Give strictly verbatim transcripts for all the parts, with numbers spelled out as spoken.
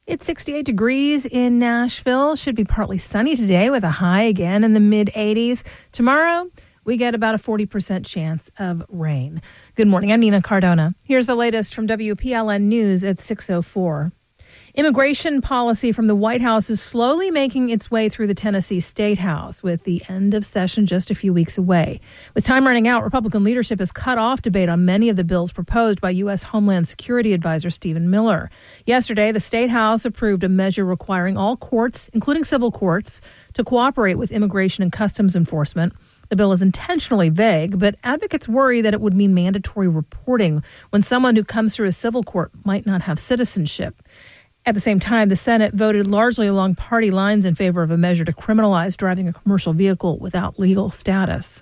It's sixty-eight degrees in Nashville. Should be partly sunny today with a high again in the mid eighties. Tomorrow, we get about a forty percent chance of rain. Good morning. I'm Nina Cardona. Here's the latest from W P L N News at six oh four. Immigration policy from the White House is slowly making its way through the Tennessee State House, with the end of session just a few weeks away. With time running out, Republican leadership has cut off debate on many of the bills proposed by U S. Homeland Security Advisor Stephen Miller. Yesterday, the State House approved a measure requiring all courts, including civil courts, to cooperate with Immigration and Customs Enforcement. The bill is intentionally vague, but advocates worry that it would mean mandatory reporting when someone who comes through a civil court might not have citizenship. At the same time, the Senate voted largely along party lines in favor of a measure to criminalize driving a commercial vehicle without legal status.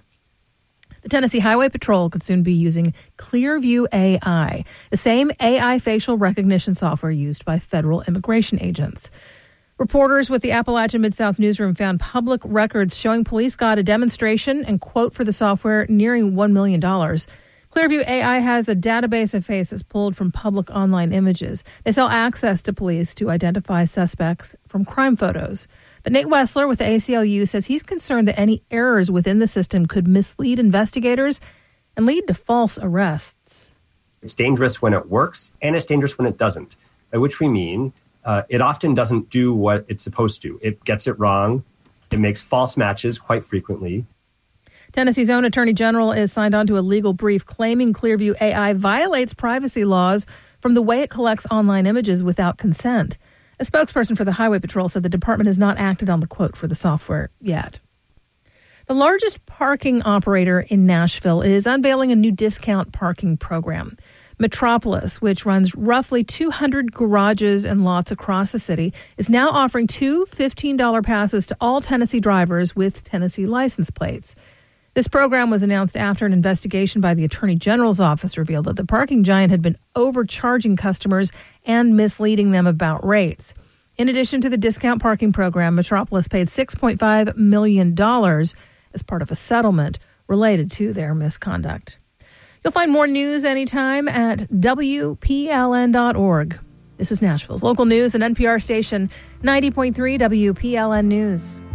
The Tennessee Highway Patrol could soon be using Clearview A I, the same A I facial recognition software used by federal immigration agents. Reporters with the Appalachian Mid-South Newsroom found public records showing police got a demonstration and quote for the software nearing one million dollars. Clearview A I has a database of faces pulled from public online images. They sell access to police to identify suspects from crime photos. But Nate Wessler with the A C L U says he's concerned that any errors within the system could mislead investigators and lead to false arrests. It's dangerous when it works, and it's dangerous when it doesn't, by which we mean uh, it often doesn't do what it's supposed to. It gets it wrong. It makes false matches quite frequently. Tennessee's own Attorney General is signed on to a legal brief claiming Clearview A I violates privacy laws from the way it collects online images without consent. A spokesperson for the Highway Patrol said the department has not acted on the quote for the software yet. The largest parking operator in Nashville is unveiling a new discount parking program. Metropolis, which runs roughly two hundred garages and lots across the city, is now offering two fifteen dollars passes to all Tennessee drivers with Tennessee license plates. This program was announced after an investigation by the Attorney General's office revealed that the parking giant had been overcharging customers and misleading them about rates. In addition to the discount parking program, Metropolis paid six point five million dollars as part of a settlement related to their misconduct. You'll find more news anytime at W P L N dot org. This is Nashville's local news and N P R station ninety point three W P L N News.